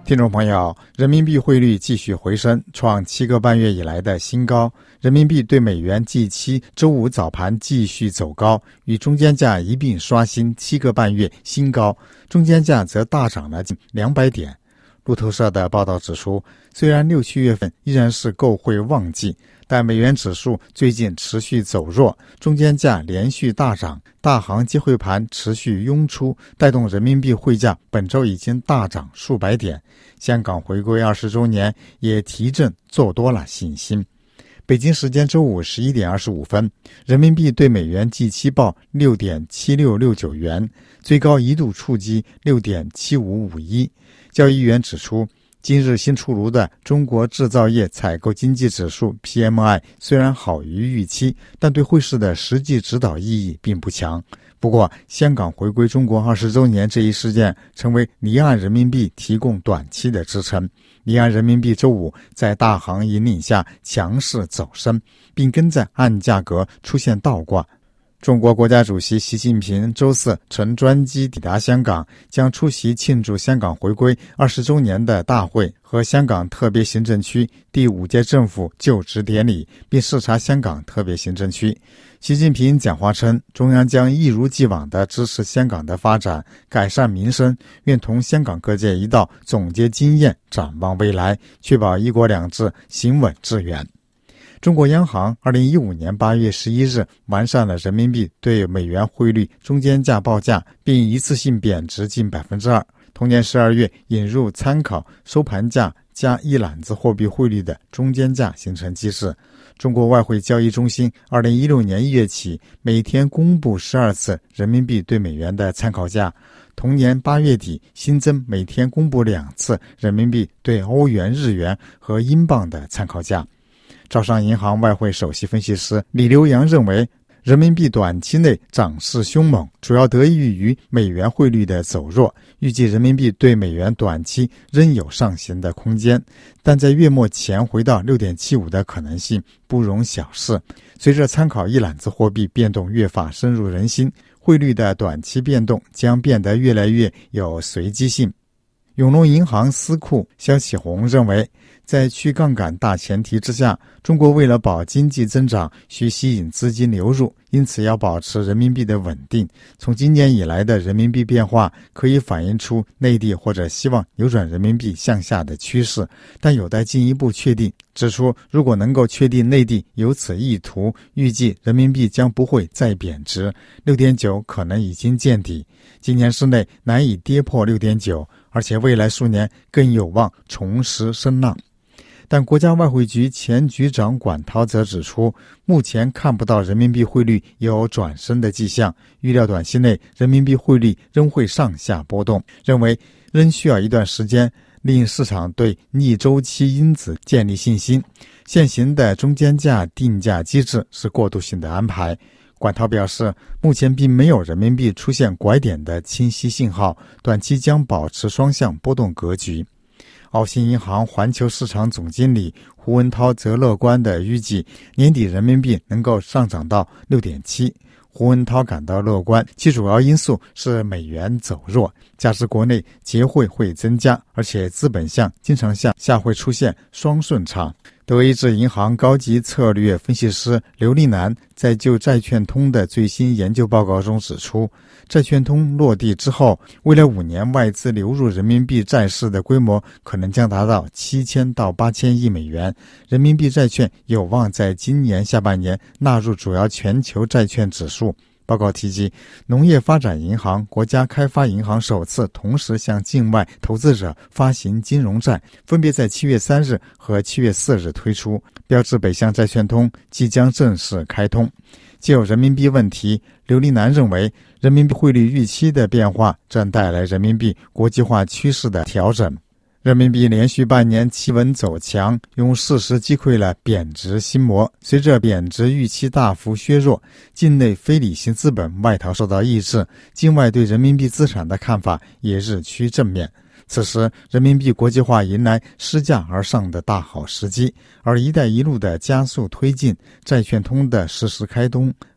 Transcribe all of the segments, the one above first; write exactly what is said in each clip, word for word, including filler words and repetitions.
听众朋友，人民币汇率继续回升，创七个半月以来的新高。人民币对美元 G 七 周五早盘继续走高，与中间价一并刷新七个半月新高，中间价则大涨了近两百点。路透社的报道指出，虽然六七月份依然是购汇旺季，但美元指数最近持续走弱，中间价连续大涨，大行接汇盘持续涌出，带动人民币汇价本周已经大涨数百点。香港回归二十周年也提振做多了信心。北京时间周五十一点二十五分，人民币对美元 G 七 报 六点七六六九 元，最高一度触及 六点七五五一。交易员指出，今日新出炉的中国制造业采购经济指数 P M I 虽然好于预期，但对汇市的实际指导意义并不强。不过，香港回归中国二十周年这一事件成为离岸人民币提供短期的支撑。离岸人民币周五在大行引领下强势走升，并跟在岸价格出现倒挂。中国国家主席习近平周四乘专机抵达香港，将出席庆祝香港回归二十周年的大会和香港特别行政区第五届政府就职典礼，并视察香港特别行政区。习近平讲话称，中央将一如既往地支持香港的发展，改善民生，愿同香港各界一道总结经验，展望未来，确保一国两制行稳致远。中国央行二零一五年八月十一日完善了人民币对美元汇率中间价报价，并一次性贬值近 百分之二。 同年十二月引入参考收盘价加一揽子货币汇率的中间价形成机制。中国外汇交易中心二零一六年一月起每天公布十二次人民币对美元的参考价，同年八月底新增每天公布两次人民币对欧元、日元和英镑的参考价。招商银行外汇首席分析师李留洋认为，人民币短期内涨势凶猛，主要得益于美元汇率的走弱，预计人民币对美元短期仍有上行的空间，但在月末前回到 六点七五 的可能性不容小视。随着参考一揽子货币变动越发深入人心，汇率的短期变动将变得越来越有随机性。永隆银行司库肖启红认为，在去杠杆大前提之下，中国为了保经济增长，需吸引资金流入，因此要保持人民币的稳定。从今年以来的人民币变化可以反映出内地或者希望扭转人民币向下的趋势，但有待进一步确定。指出，如果能够确定内地有此意图，预计人民币将不会再贬值， 六点九 可能已经见底，今年之内难以跌破 六点九， 而且未来数年更有望重拾升浪。但国家外汇局前局长管涛则指出，目前看不到人民币汇率有转升的迹象，预料短期内人民币汇率仍会上下波动，认为仍需要一段时间令市场对逆周期因子建立信心。现行的中间价定价机制是过渡性的安排。管涛表示，目前并没有人民币出现拐点的清晰信号，短期将保持双向波动格局。澳新银行环球市场总经理胡文涛则乐观地预计，年底人民币能够上涨到 六点七。胡文涛感到乐观，其主要因素是美元走弱，加之国内结汇会增加，而且资本项、经常项下会出现双顺差。德意志银行高级策略分析师刘立南在就债券通的最新研究报告中指出，债券通落地之后，未来五年外资流入人民币债市的规模可能将达到七千到八千亿美元，人民币债券有望在今年下半年纳入主要全球债券指数。报告提及，农业发展银行、国家开发银行首次同时向境外投资者发行金融债，分别在七月三日和七月四日推出，标志北向债券通即将正式开通。就人民币问题，刘立南认为，人民币汇率预期的变化正带来人民币国际化趋势的调整。人民币连续半年企稳走强，用事实击溃了贬值心魔。随着贬值预期大幅削弱，境内非理性资本外逃受到抑制，境外对人民币资产的看法也日趋正面。此时，人民币国际化迎来失价而上的大好时机，而“一带一路”的加速推进、债券通的适时开通、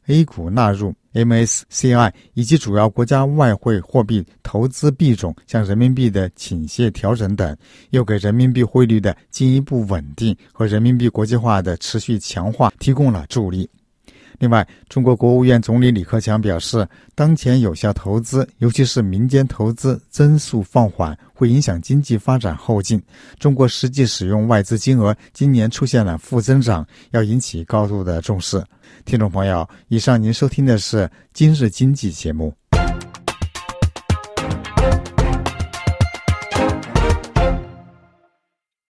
A 股纳入 M S C I 以及主要国家外汇货币投资币种向人民币的倾斜调整等，又给人民币汇率的进一步稳定和人民币国际化的持续强化提供了助力。另外，中国国务院总理李克强表示，当前有效投资，尤其是民间投资增速放缓，会影响经济发展后劲。中国实际使用外资金额今年出现了负增长，要引起高度的重视。听众朋友，以上您收听的是今日经济节目。